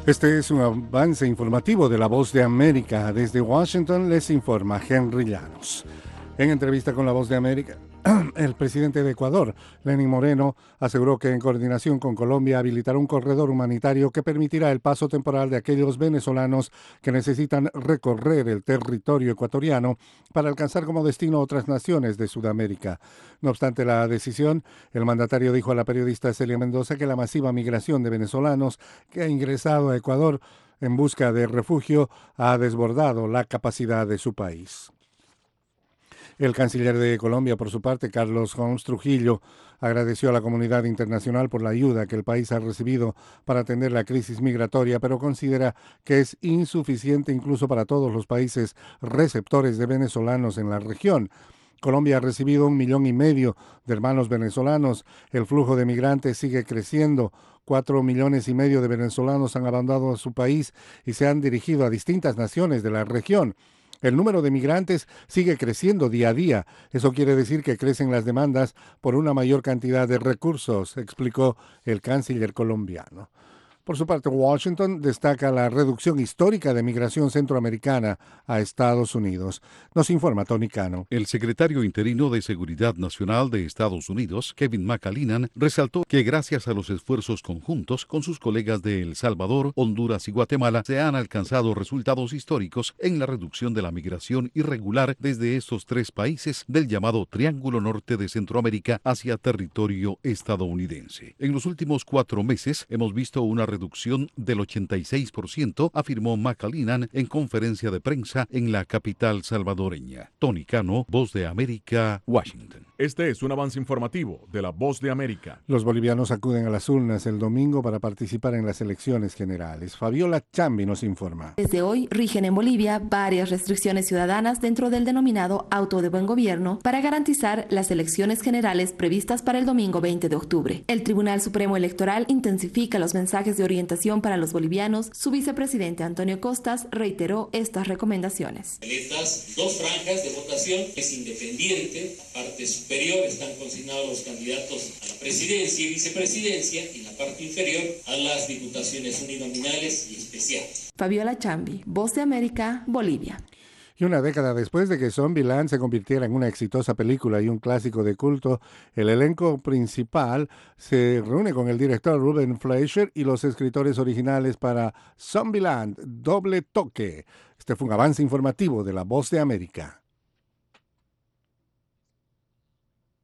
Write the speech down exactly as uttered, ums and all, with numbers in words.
Este es un avance informativo de La Voz de América. Desde Washington les informa Henry Llanos. En entrevista con La Voz de América, el presidente de Ecuador, Lenín Moreno, aseguró que en coordinación con Colombia habilitará un corredor humanitario que permitirá el paso temporal de aquellos venezolanos que necesitan recorrer el territorio ecuatoriano para alcanzar como destino otras naciones de Sudamérica. No obstante la decisión, el mandatario dijo a la periodista Celia Mendoza que la masiva migración de venezolanos que ha ingresado a Ecuador en busca de refugio ha desbordado la capacidad de su país. El canciller de Colombia, por su parte, Carlos Holmes Trujillo, agradeció a la comunidad internacional por la ayuda que el país ha recibido para atender la crisis migratoria, pero considera que es insuficiente incluso para todos los países receptores de venezolanos en la región. Colombia ha recibido un millón y medio de hermanos venezolanos. El flujo de migrantes sigue creciendo. Cuatro millones y medio de venezolanos han abandonado su país y se han dirigido a distintas naciones de la región. El número de migrantes sigue creciendo día a día. Eso quiere decir que crecen las demandas por una mayor cantidad de recursos, explicó el canciller colombiano. Por su parte, Washington destaca la reducción histórica de migración centroamericana a Estados Unidos. Nos informa Tony Cano. El secretario interino de Seguridad Nacional de Estados Unidos, Kevin McAleenan, resaltó que gracias a los esfuerzos conjuntos con sus colegas de El Salvador, Honduras y Guatemala, se han alcanzado resultados históricos en la reducción de la migración irregular desde estos tres países del llamado Triángulo Norte de Centroamérica hacia territorio estadounidense. En los últimos cuatro meses hemos visto una reducción del ochenta y seis por ciento, afirmó McAleenan en conferencia de prensa en la capital salvadoreña. Tony Cano, Voz de América, Washington. Este es un avance informativo de La Voz de América. Los bolivianos acuden a las urnas el domingo para participar en las elecciones generales. Fabiola Chambi nos informa. Desde hoy rigen en Bolivia varias restricciones ciudadanas dentro del denominado Auto de Buen Gobierno para garantizar las elecciones generales previstas para el domingo veinte de octubre. El Tribunal Supremo Electoral intensifica los mensajes de orientación para los bolivianos. Su vicepresidente Antonio Costas reiteró estas recomendaciones. En estas dos franjas de votación es independiente, la parte superior están consignados los candidatos a la presidencia y vicepresidencia y la parte inferior a las diputaciones uninominales y especiales. Fabiola Chambi, Voz de América, Bolivia. Y una década después de que Zombieland se convirtiera en una exitosa película y un clásico de culto, el elenco principal se reúne con el director Ruben Fleischer y los escritores originales para Zombieland, Doble Toque. Este fue un avance informativo de La Voz de América.